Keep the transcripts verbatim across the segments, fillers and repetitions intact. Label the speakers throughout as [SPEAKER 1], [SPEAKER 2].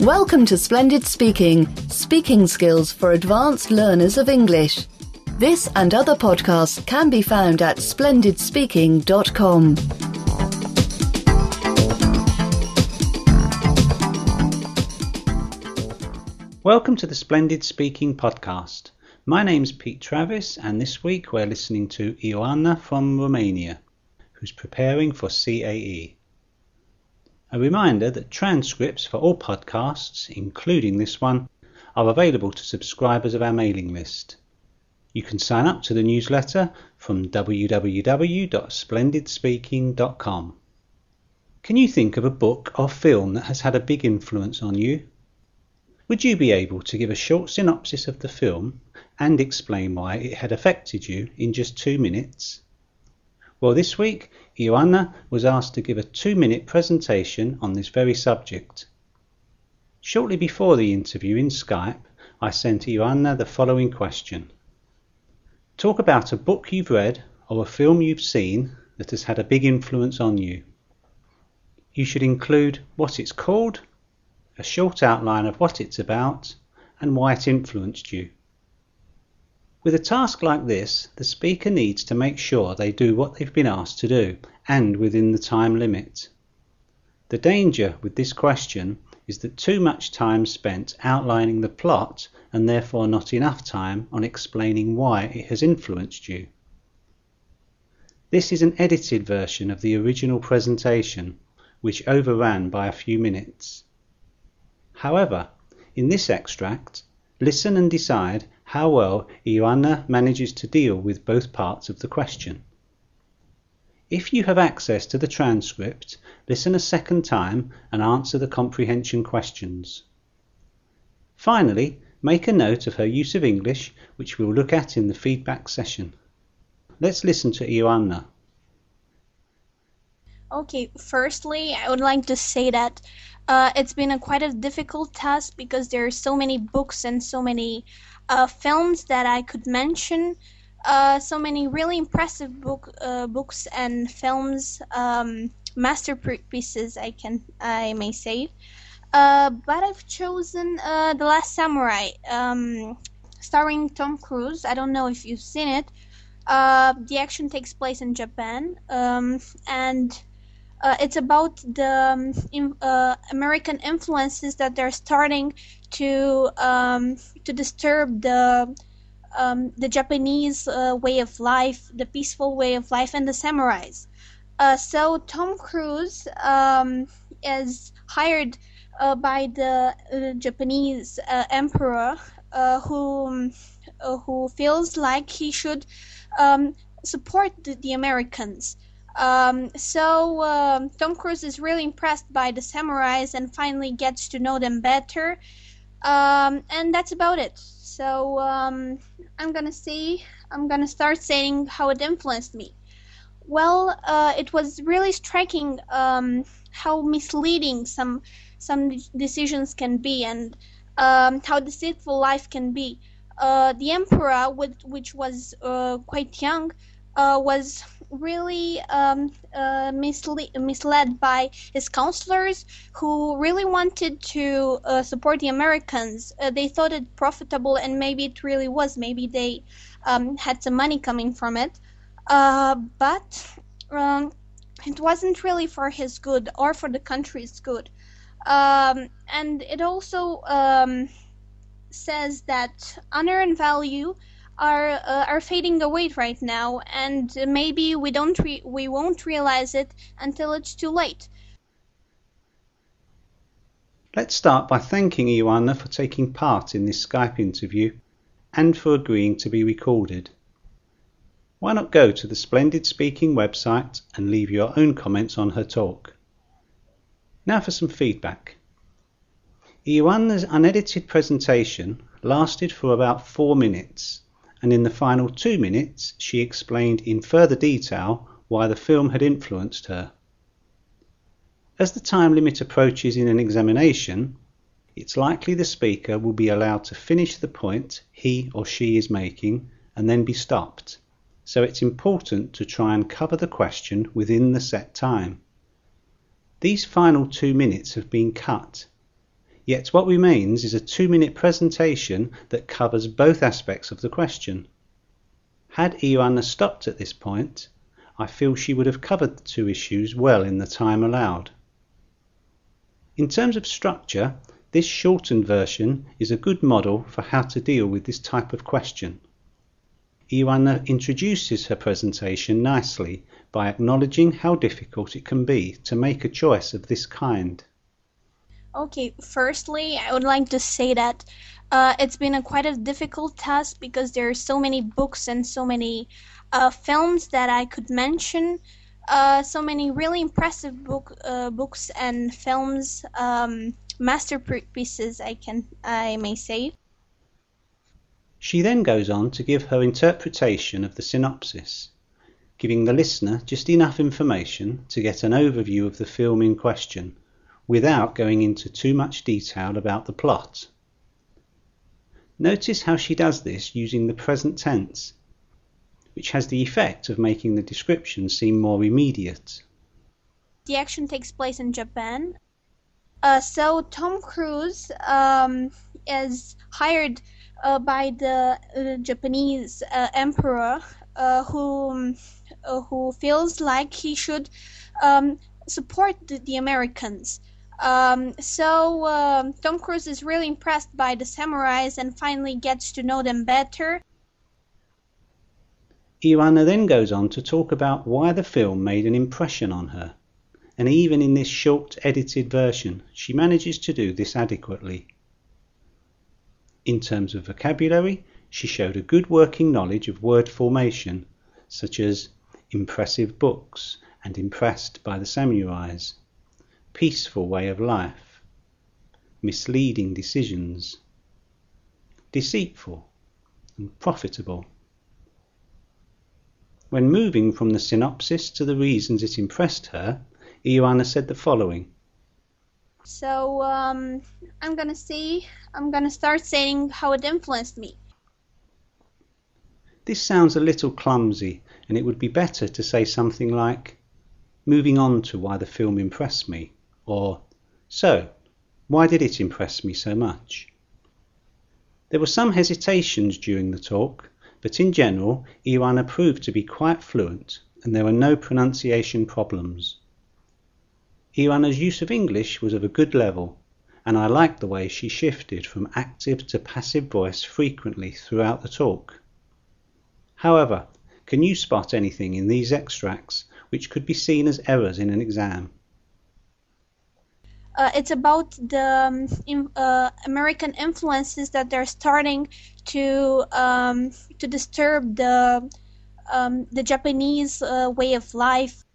[SPEAKER 1] Welcome to Splendid Speaking, speaking skills for advanced learners of English. This and other podcasts can be found at splendid speaking dot com.
[SPEAKER 2] Welcome to the Splendid Speaking podcast. My name's Pete Travis, and this week we're listening to Ioana from Romania, who's preparing for C A E. A reminder that transcripts for all podcasts, including this one, are available to subscribers of our mailing list. You can sign up to the newsletter from w w w dot splendid speaking dot com. Can you think of a book or film that has had a big influence on you? Would you be able to give a short synopsis of the film and explain why it had affected you in just two minutes? Well, this week, Ioana was asked to give a two-minute presentation on this very subject. Shortly before the interview in Skype, I sent Ioana the following question. Talk about a book you've read or a film you've seen that has had a big influence on you. You should include what it's called, a short outline of what it's about, and why it influenced you. With a task like this, the speaker needs to make sure they do what they've been asked to do, and within the time limit. The danger with this question is that too much time spent outlining the plot and therefore not enough time on explaining why it has influenced you. This is an edited version of the original presentation, which overran by a few minutes. However, in this extract, listen and decide how well Ioana manages to deal with both parts of the question. If you have access to the transcript, listen a second time and answer the comprehension questions. Finally, make a note of her use of English, which we'll look at in the feedback session. Let's listen to Ioana.
[SPEAKER 3] Okay, firstly, I would like to say that uh, it's been a quite a difficult task because there are so many books and so many uh, films that I could mention. Uh, so many really impressive book uh, books and films, um, masterpieces, I can I may say. Uh, but I've chosen uh, The Last Samurai, um, starring Tom Cruise. I don't know if you've seen it. Uh, the action takes place in Japan, um, and Uh, it's about the um, in, uh, American influences that are starting to um, to disturb the um, the Japanese uh, way of life, the peaceful way of life, and the samurais. Uh, so Tom Cruise um, is hired uh, by the uh, Japanese uh, emperor, uh, who uh, who feels like he should um, support the, the Americans. Um, so um, Tom Cruise is really impressed by the samurais and finally gets to know them better, um, and that's about it. So um, I'm gonna say I'm gonna start saying how it influenced me. Well, uh, it was really striking um, how misleading some some decisions can be, and um, how deceitful life can be. Uh, the emperor, with, which was uh, quite young, uh, was really um, uh, misle- misled by his counselors, who really wanted to uh, support the Americans. Uh, they thought it profitable, and maybe it really was. Maybe they um, had some money coming from it, uh, but um, it wasn't really for his good or for the country's good. Um, and it also um, says that honor and value are uh, are fading away right now, and maybe we don't re- we won't realize it until it's too late.
[SPEAKER 2] Let's start by thanking Ioana for taking part in this Skype interview and for agreeing to be recorded. Why not go to the Splendid Speaking website and leave your own comments on her talk. Now for some feedback. Ioana's unedited presentation lasted for about four minutes, and in the final two minutes she explained in further detail why the film had influenced her. As the time limit approaches in an examination, it's likely the speaker will be allowed to finish the point he or she is making and then be stopped, so it's important to try and cover the question within the set time. These final two minutes have been cut. Yet what remains is a two-minute presentation that covers both aspects of the question. Had Ioanna stopped at this point, I feel she would have covered the two issues well in the time allowed. In terms of structure, this shortened version is a good model for how to deal with this type of question. Ioanna introduces her presentation nicely by acknowledging how difficult it can be to make a choice of this kind.
[SPEAKER 3] Okay, firstly, I would like to say that uh, it's been a quite a difficult task because there are so many books and so many uh, films that I could mention. Uh, so many really impressive book, uh, books and films, um, masterpieces, I can, I may say.
[SPEAKER 2] She then goes on to give her interpretation of the synopsis, giving the listener just enough information to get an overview of the film in question, without going into too much detail about the plot. Notice how she does this using the present tense, which has the effect of making the description seem more immediate.
[SPEAKER 3] The action takes place in Japan. Uh, so Tom Cruise um, is hired uh, by the uh, Japanese uh, emperor uh, who, uh, who feels like he should um, support the, the Americans. Um, so um, Tom Cruise is really impressed by the samurais and finally gets to know them better.
[SPEAKER 2] Ioanna then goes on to talk about why the film made an impression on her, and even in this short edited version she manages to do this adequately. In terms of vocabulary, she showed a good working knowledge of word formation, such as impressive books and impressed by the samurais, peaceful way of life, misleading decisions, deceitful and profitable. When moving from the synopsis to the reasons it impressed her, Ioanna said the following.
[SPEAKER 3] So um, I'm gonna say, I'm gonna start saying how it influenced me.
[SPEAKER 2] This sounds a little clumsy, and it would be better to say something like, moving on to why the film impressed me, or, so, why did it impress me so much? There were some hesitations during the talk, but in general, Ioanna proved to be quite fluent, and there were no pronunciation problems. Ioanna's use of English was of a good level, and I liked the way she shifted from active to passive voice frequently throughout the talk. However, can you spot anything in these extracts which could be seen as errors in an exam?
[SPEAKER 3] Uh, it's about the um, in, uh, American influences that they're starting to um, to disturb the um, the Japanese uh, way of life.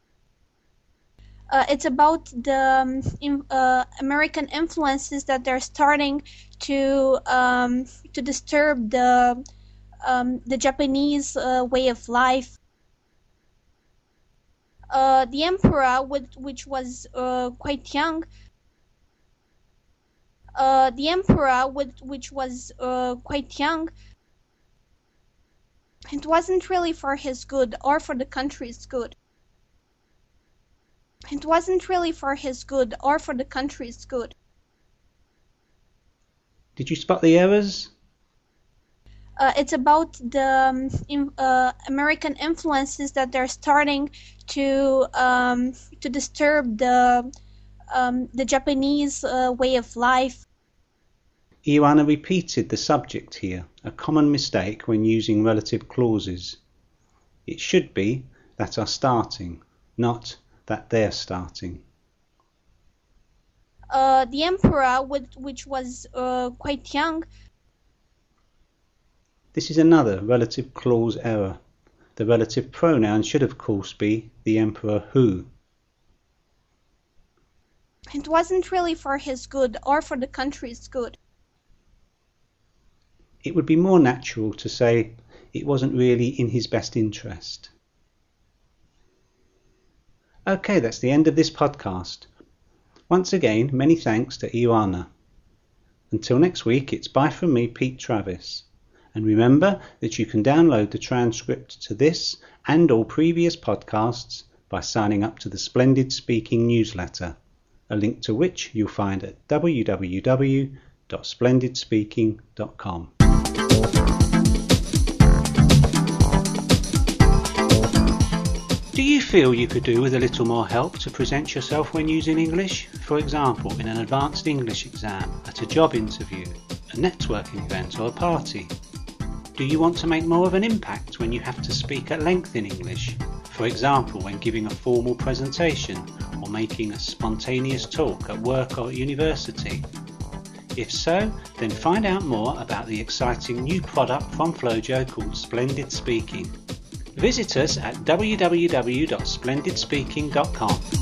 [SPEAKER 3] Uh, it's about the um, in, uh, American influences that they're starting to um, to disturb the um, the Japanese uh, way of life. Uh, the emperor, with, which was uh, quite young, uh, the emperor, with, which was uh, quite young, it wasn't really for his good or for the country's good. It wasn't really for his good or for the country's good.
[SPEAKER 2] Did you spot the errors?
[SPEAKER 3] Uh, it's about the um, in, uh, American influences that they're starting to um, to disturb the um, the Japanese uh, way of life.
[SPEAKER 2] Ioanna repeated the subject here, a common mistake when using relative clauses. It should be that are starting, not that they're starting.
[SPEAKER 3] Uh, the emperor, with, which was uh, quite young.
[SPEAKER 2] This is another relative clause error. The relative pronoun should of course be the emperor who.
[SPEAKER 3] It wasn't really for his good or for the country's good.
[SPEAKER 2] It would be more natural to say it wasn't really in his best interest. Okay, that's the end of this podcast. Once again, many thanks to Ioanna. Until next week, it's bye from me, Pete Travis. And remember that you can download the transcript to this and all previous podcasts by signing up to the Splendid Speaking newsletter. a link to which you'll find at w w w dot splendid speaking dot com. Do you feel you could do with a little more help to present yourself when using English? For example, in an advanced English exam, at a job interview, a networking event or a party? Do you want to make more of an impact when you have to speak at length in English? For example, when giving a formal presentation or making a spontaneous talk at work or at university? If so, then find out more about the exciting new product from Flojo called Splendid Speaking. Visit us at w w w dot splendid speaking dot com.